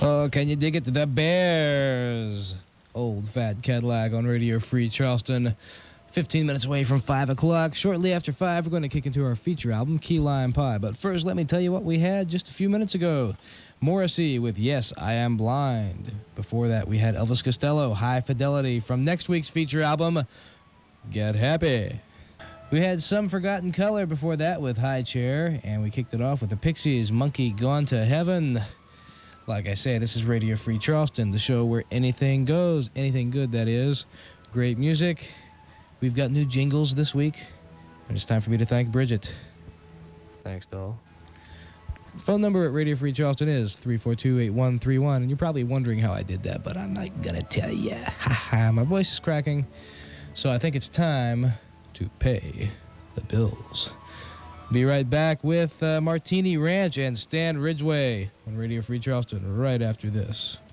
Oh, can you dig it? The Bears. Old Fat Cadillac on Radio Free Charleston. 15 minutes away from 5 o'clock. Shortly after 5, we're going to kick into our feature album, Key Lime Pie. But first, let me tell you what we had just a few minutes ago. Morrissey with Yes, I Am Blind. Before that, we had Elvis Costello, High Fidelity, from next week's feature album, Get Happy. We had Some Forgotten Color before that with High Chair, and we kicked it off with the Pixies, Monkey Gone to Heaven. Like I say, this is Radio Free Charleston, the show where anything goes, anything good, that is. Great music. We've got new jingles this week, and it's time for me to thank Bridget. Thanks, doll. Phone number at Radio Free Charleston is 342-8131, and you're probably wondering how I did that, but I'm not going to tell you. Ha-ha, my voice is cracking, so I think it's time to pay the bills. Be right back with Martini Ranch and Stan Ridgway on Radio Free Charleston right after this.